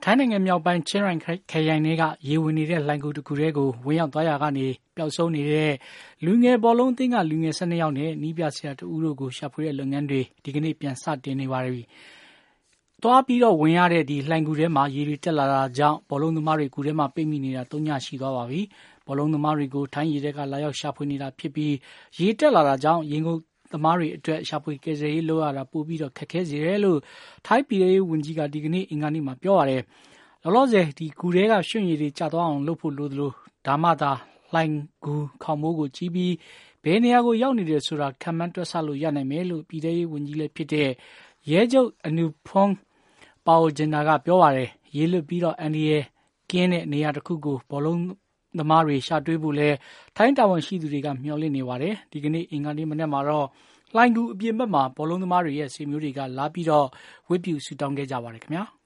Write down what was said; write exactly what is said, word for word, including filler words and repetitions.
ထိုင်းနိုင်ငံမြောက်ပိုင်းချင်းရိုင်ခရိုင်ထဲကရေဝင်နေတဲ့လှိုဏ်ဂူတစ်ခုထဲကိုဝင်ရောက်သွားရာကနေပျောက်ဆုံးနေတဲ့လူငယ်ဘောလုံးအသင်းကလူငယ်၁၂ယောက်နဲ့နီးပြဆရာတဦးတို့ကိုရှာဖွေတဲ့လုပ်ငန်းတွေဒီကနေ့ပြန်စတင်နေပါပြီ။သွားပြီးတော့ဝင်ရတဲ့ဒီလှိုဏ်ဂူထဲမှာရေတွေတက်လာတာကြောင့်ဘောလုံးသမားတွေဂူထဲမှာပိတ်မိနေတာ၃ညရှိသွားပါပြီ။ဘောလုံးသမားတွေကိုထိုင်းရေထဲကလာရောက်ရှာဖွေနေတာဖြစ်ပြီးရေတက်လာတာကြောင့်ရေငုပ်သမားတွေအတွက်ရှာဖွေကယ်ဆယ်ရေးလုပ်ရတာပိုပြီးတော့ခက်ခဲစေတယ်လို့ထိုင်းပြည်ထောင်စုဝန်ကြီးကဒီကနေ့အင်္ဂါနေ့မှာပြောပါတယ်။လောလောဆယ်ဒီဂူထဲကရွှံ့ရည်တွေကျသွားအောင်လုပ်ဖို့လိုသလိုဒါမှသာလှိုဏ်ဂူခေါင်မိုးကိုကြီးပြီးဘယ်နေရာကိုရောက်နေတယ်ဆိုတာခံမှန်းတွက်ဆလို့ရနိုင်မယ်လို့ပြည်ထောင်စုဝန်ကြီးလည်းဖြစ်တဲ့ရဲချုပ်အနုဖုံးပါအိုဂျင်နာကပြောပါတယ်။ရေလွတ်ပြီးတော့အန်ဒီရဲ့ကင်းတဲ့နေရာတစ်ခုကိုဘောလုံးသမားတွေရှာတွေ့ဖို့လဲထိုင်းတာဝန်ရှိသူတွေကမျှော်လင့်နေပါတယ်။ဒီကနေ့အင်္ဂါနေ့မနက်မှာတော့လှိုဏ်ဂူအပြင်ဘက်မှာဘောလုံးသမားတွေရဲ့ဆွေမျိုးတွေကလာပြီးတော့ဝတ်ပြုဆုတောင်းခဲ့ကြပါတယ်ခင်ဗျာ။